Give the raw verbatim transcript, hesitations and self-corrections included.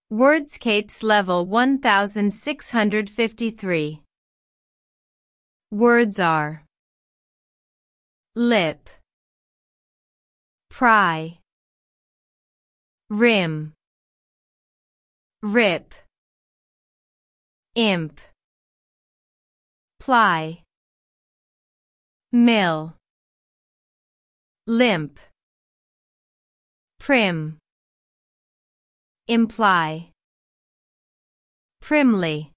Wordscapes level one thousand six hundred fifty-three. Words are lip, pry, rim, rip, imp, ply, mill, limp, prim, imply, primly.